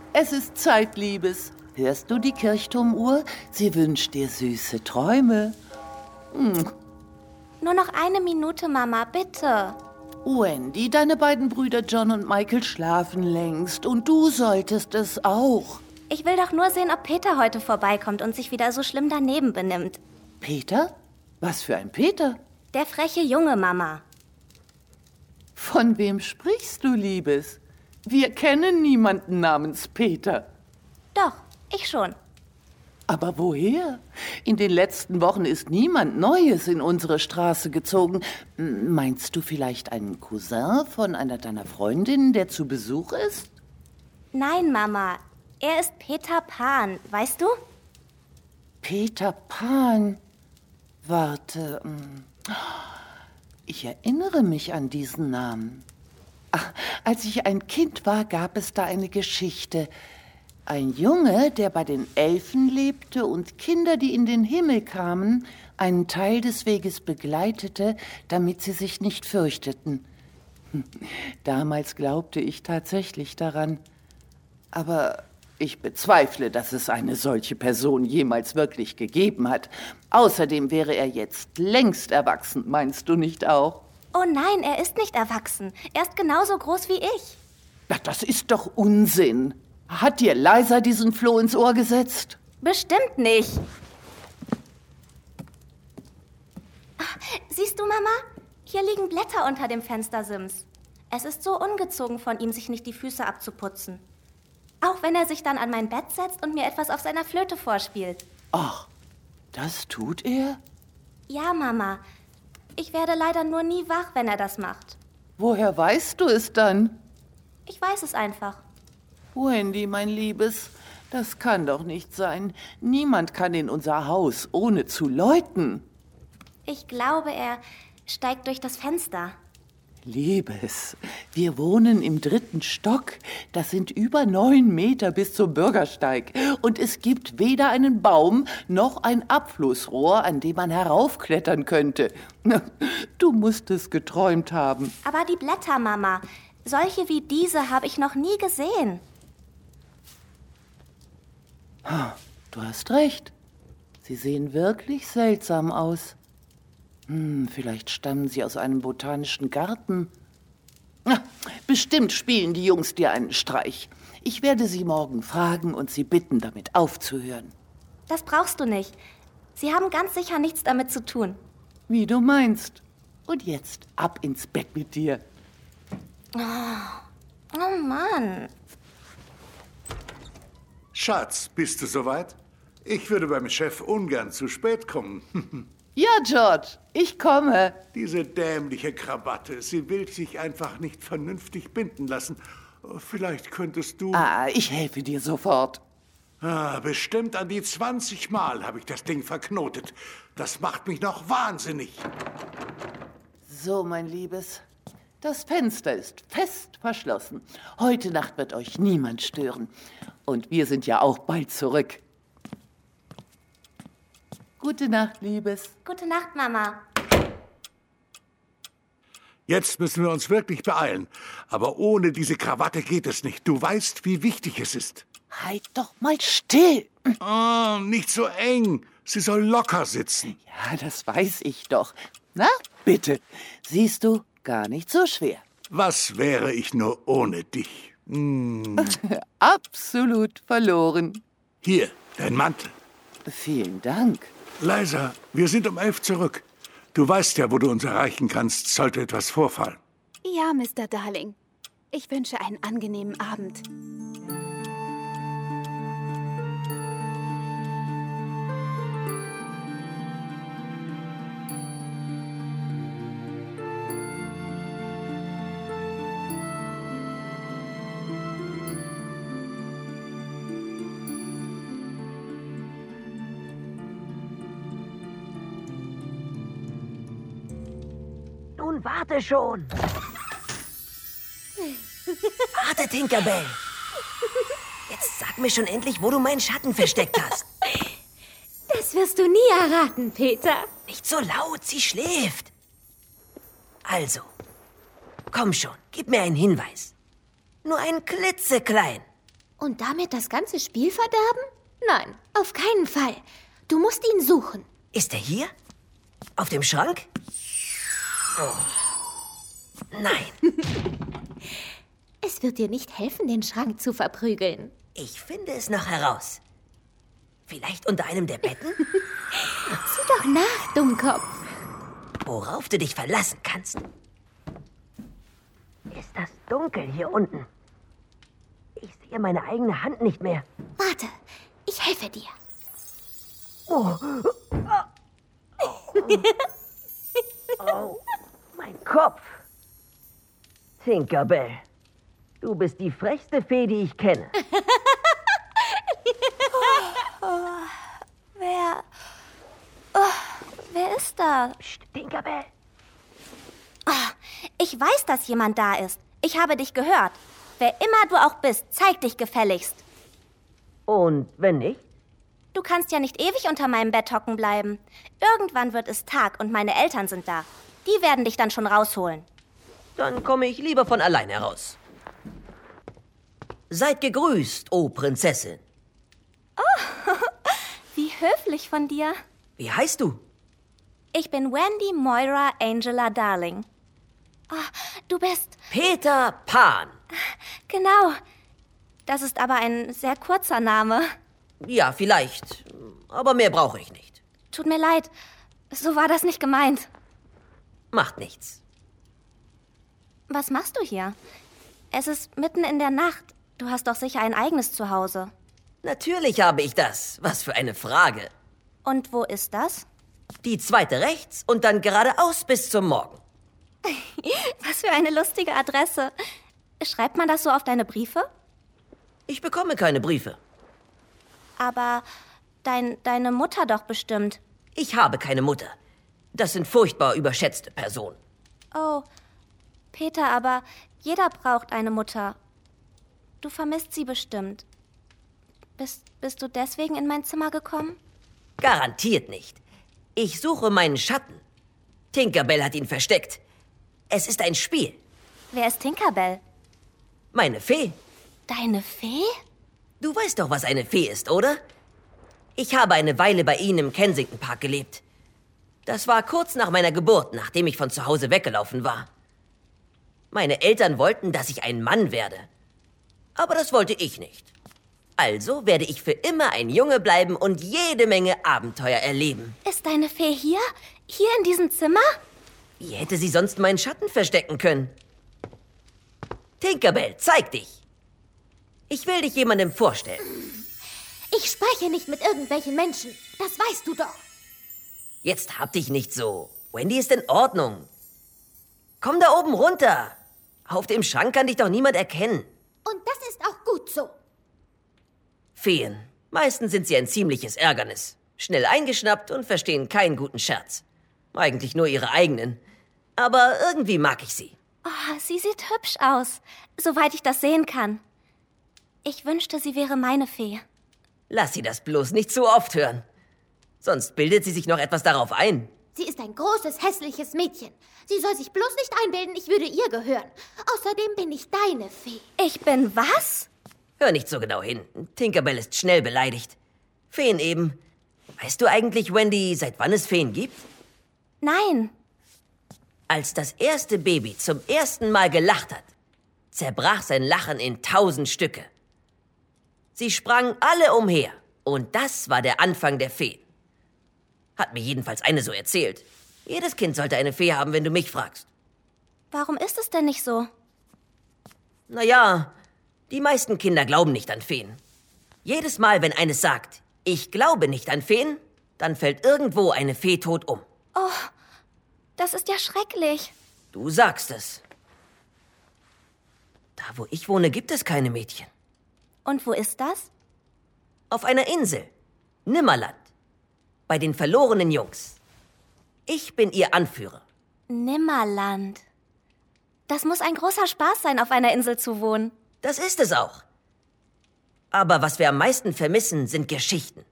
Es ist Zeit, Liebes. Hörst du die Kirchturmuhr? Sie wünscht dir süße Träume. Nur noch 1 Minute, Mama, bitte. Wendy, deine beiden Brüder John und Michael schlafen längst und du solltest es auch. Ich will doch nur sehen, ob Peter heute vorbeikommt und sich wieder so schlimm daneben benimmt. Peter? Was für ein Peter? Der freche Junge, Mama. Von wem sprichst du, Liebes? Wir kennen niemanden namens Peter. Doch, ich schon. Aber woher? In den letzten Wochen ist niemand Neues in unsere Straße gezogen. Meinst du vielleicht einen Cousin von einer deiner Freundinnen, der zu Besuch ist? Nein, Mama. Er ist Peter Pan, weißt du? Peter Pan. Warte. Ich erinnere mich an diesen Namen. Ach, als ich ein Kind war, gab es da eine Geschichte. Ein Junge, der bei den Elfen lebte und Kinder, die in den Himmel kamen, einen Teil des Weges begleitete, damit sie sich nicht fürchteten. Damals glaubte ich tatsächlich daran. Aber ich bezweifle, dass es eine solche Person jemals wirklich gegeben hat. Außerdem wäre er jetzt längst erwachsen, meinst du nicht auch? Oh nein, er ist nicht erwachsen. Er ist genauso groß wie ich. Na, das ist doch Unsinn. Hat dir Liza diesen Floh ins Ohr gesetzt? Bestimmt nicht. Siehst du, Mama? Hier liegen Blätter unter dem Fenstersims. Es ist so ungezogen von ihm, sich nicht die Füße abzuputzen. Auch wenn er sich dann an mein Bett setzt und mir etwas auf seiner Flöte vorspielt. Ach, das tut er? Ja, Mama. Ich werde leider nur nie wach, wenn er das macht. Woher weißt du es dann? Ich weiß es einfach. Wendy, mein Liebes, das kann doch nicht sein. Niemand kann in unser Haus, ohne zu läuten. Ich glaube, er steigt durch das Fenster. Liebes, wir wohnen im 3. Stock. Das sind über 9 Meter bis zum Bürgersteig. Und es gibt weder einen Baum noch ein Abflussrohr, an dem man heraufklettern könnte. Du musst es geträumt haben. Aber die Blätter, Mama, solche wie diese habe ich noch nie gesehen. Du hast recht. Sie sehen wirklich seltsam aus. Vielleicht stammen sie aus einem botanischen Garten. Bestimmt spielen die Jungs dir einen Streich. Ich werde sie morgen fragen und sie bitten, damit aufzuhören. Das brauchst du nicht. Sie haben ganz sicher nichts damit zu tun. Wie du meinst. Und jetzt ab ins Bett mit dir. Oh Mann. Schatz, bist du soweit? Ich würde beim Chef ungern zu spät kommen. Ja, George, ich komme. Diese dämliche Krawatte, sie will sich einfach nicht vernünftig binden lassen. Vielleicht könntest du... Ich helfe dir sofort. Bestimmt an die 20 Mal habe ich das Ding verknotet. Das macht mich noch wahnsinnig. So, mein Liebes, das Fenster ist fest verschlossen. Heute Nacht wird euch niemand stören. Und wir sind ja auch bald zurück. Gute Nacht, Liebes. Gute Nacht, Mama. Jetzt müssen wir uns wirklich beeilen. Aber ohne diese Krawatte geht es nicht. Du weißt, wie wichtig es ist. Halt doch mal still. Oh, nicht so eng. Sie soll locker sitzen. Ja, das weiß ich doch. Na, bitte. Siehst du, gar nicht so schwer. Was wäre ich nur ohne dich? Absolut verloren. Hier, dein Mantel. Vielen Dank. Liza, wir sind um 11 zurück. Du weißt ja, wo du uns erreichen kannst, sollte etwas vorfallen. Ja, Mr. Darling. Ich wünsche einen angenehmen Abend. Nun warte schon. Warte, Tinkerbell. Jetzt sag mir schon endlich, wo du meinen Schatten versteckt hast. Das wirst du nie erraten, Peter. Nicht so laut, sie schläft. Also, komm schon, gib mir einen Hinweis. Nur einen klitzeklein. Und damit das ganze Spiel verderben? Nein, auf keinen Fall. Du musst ihn suchen. Ist er hier? Auf dem Schrank? Oh. Nein. Es wird dir nicht helfen, den Schrank zu verprügeln. Ich finde es noch heraus. Vielleicht unter einem der Betten? Sieh doch nach, Dummkopf. Worauf du dich verlassen kannst. Ist das dunkel hier unten? Ich sehe meine eigene Hand nicht mehr. Warte, ich helfe dir. Oh. Oh, mein Kopf. Tinkerbell, du bist die frechste Fee, die ich kenne. Wer ist da? Psst, Tinkerbell. Ich weiß, dass jemand da ist. Ich habe dich gehört. Wer immer du auch bist, zeig dich gefälligst. Und wenn nicht? Du kannst ja nicht ewig unter meinem Bett hocken bleiben. Irgendwann wird es Tag und meine Eltern sind da. Die werden dich dann schon rausholen. Dann komme ich lieber von allein heraus. Seid gegrüßt, oh Prinzessin. Wie höflich von dir. Wie heißt du? Ich bin Wendy Moira Angela Darling. Du bist... Peter Pan. Genau. Das ist aber ein sehr kurzer Name. Ja, vielleicht. Aber mehr brauche ich nicht. Tut mir leid. So war das nicht gemeint. Macht nichts. Was machst du hier? Es ist mitten in der Nacht. Du hast doch sicher ein eigenes Zuhause. Natürlich habe ich das. Was für eine Frage. Und wo ist das? Die zweite rechts und dann geradeaus bis zum Morgen. Was für eine lustige Adresse. Schreibt man das so auf deine Briefe? Ich bekomme keine Briefe. Aber deine Mutter doch bestimmt. Ich habe keine Mutter. Das sind furchtbar überschätzte Personen. Oh, Peter, aber jeder braucht eine Mutter. Du vermisst sie bestimmt. Bist du deswegen in mein Zimmer gekommen? Garantiert nicht. Ich suche meinen Schatten. Tinkerbell hat ihn versteckt. Es ist ein Spiel. Wer ist Tinkerbell? Meine Fee. Deine Fee? Du weißt doch, was eine Fee ist, oder? Ich habe eine Weile bei Ihnen im Kensington Park gelebt. Das war kurz nach meiner Geburt, nachdem ich von zu Hause weggelaufen war. Meine Eltern wollten, dass ich ein Mann werde. Aber das wollte ich nicht. Also werde ich für immer ein Junge bleiben und jede Menge Abenteuer erleben. Ist deine Fee hier? Hier in diesem Zimmer? Wie hätte sie sonst meinen Schatten verstecken können? Tinkerbell, zeig dich! Ich will dich jemandem vorstellen. Ich spreche nicht mit irgendwelchen Menschen. Das weißt du doch. Jetzt hab dich nicht so. Wendy ist in Ordnung. Komm da oben runter. Auf dem Schrank kann dich doch niemand erkennen. Und das ist auch gut so. Feen. Meistens sind sie ein ziemliches Ärgernis. Schnell eingeschnappt und verstehen keinen guten Scherz. Eigentlich nur ihre eigenen. Aber irgendwie mag ich sie. Oh, sie sieht hübsch aus, soweit ich das sehen kann. Ich wünschte, sie wäre meine Fee. Lass sie das bloß nicht zu oft hören. Sonst bildet sie sich noch etwas darauf ein. Sie ist ein großes, hässliches Mädchen. Sie soll sich bloß nicht einbilden, ich würde ihr gehören. Außerdem bin ich deine Fee. Ich bin was? Hör nicht so genau hin. Tinkerbell ist schnell beleidigt. Feen eben. Weißt du eigentlich, Wendy, seit wann es Feen gibt? Nein. Als das erste Baby zum ersten Mal gelacht hat, zerbrach sein Lachen in 1000 Stücke. Sie sprangen alle umher und das war der Anfang der Feen. Hat mir jedenfalls eine so erzählt. Jedes Kind sollte eine Fee haben, wenn du mich fragst. Warum ist es denn nicht so? Naja, die meisten Kinder glauben nicht an Feen. Jedes Mal, wenn eines sagt, ich glaube nicht an Feen, dann fällt irgendwo eine Fee tot um. Oh, das ist ja schrecklich. Du sagst es. Da, wo ich wohne, gibt es keine Mädchen. Und wo ist das? Auf einer Insel. Nimmerland. Bei den verlorenen Jungs. Ich bin ihr Anführer. Nimmerland. Das muss ein großer Spaß sein, auf einer Insel zu wohnen. Das ist es auch. Aber was wir am meisten vermissen, sind Geschichten.